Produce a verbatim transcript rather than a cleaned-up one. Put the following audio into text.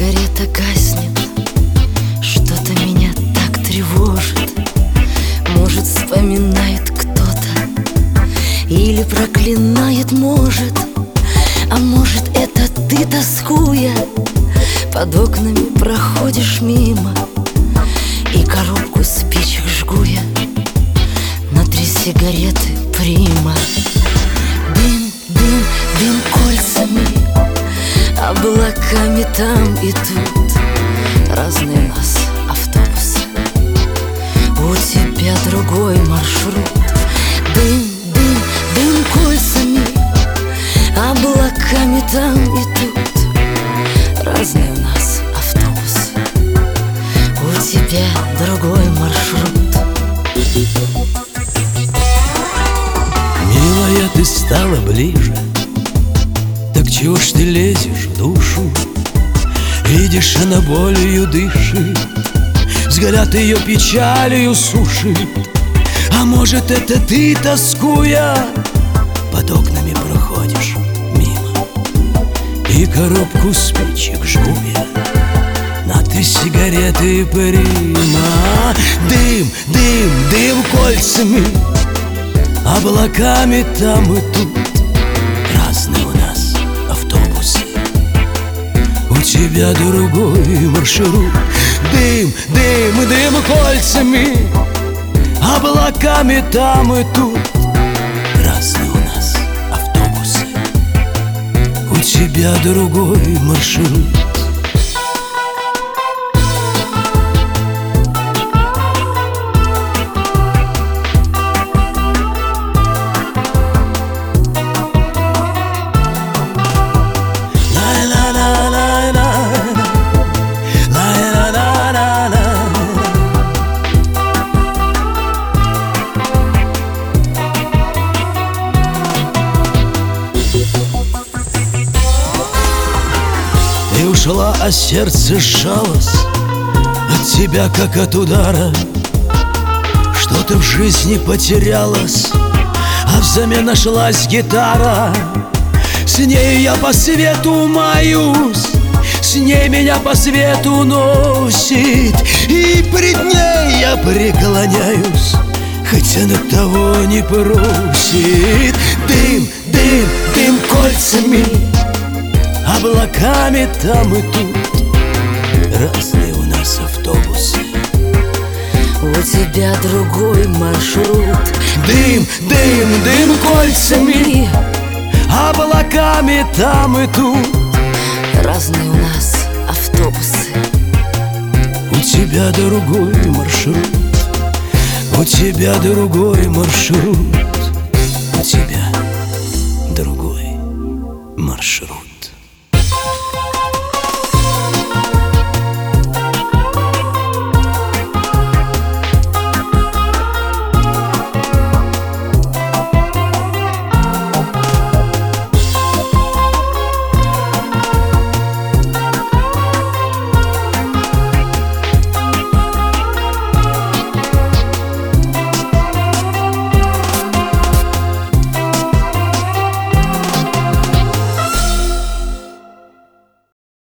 сигарета гаснет, что-то меня так тревожит. Может, вспоминает кто-то или проклинает, может. А может, это ты, тоскуя, под окнами проходишь мимо, и коробку спичек жгу я на три сигареты прима. Дым, дым, дым кольцами, облаками там и тут. Разные у нас автобусы, у тебя другой маршрут. Дым, дым, дым кольцами, облаками там и тут. Разные у нас автобусы, у тебя другой маршрут. Милая, ты стала ближе, так чего ж ты лезешь в душу? Видишь, она болью дышит, взгляд ее печалью сушит. А может, это ты, тоскуя, под окнами проходишь мимо, и коробку спичек жгу я на ты сигареты прима. Дым, дым, дым кольцами, облаками там и тут. Разные у нас автобусы, у тебя другой маршрут. Дым, дым, дым кольцами, облаками там и тут. Разные у нас автобусы, у тебя другой маршрут. Ты ушла, а сердце сжалось от тебя, как от удара. Что-то в жизни потерялось, а взамен нашлась гитара. С ней я по свету маюсь, с ней меня по свету носит, и пред ней я преклоняюсь, хотя на того не просит. Дым, дым, дым кольцами, облаками там и тут. Разные у нас автобусы, у тебя другой маршрут. Дым, дым, дым кольцами, облаками там и тут. Разные у нас автобусы, у тебя другой маршрут, у тебя другой маршрут, у тебя другой маршрут.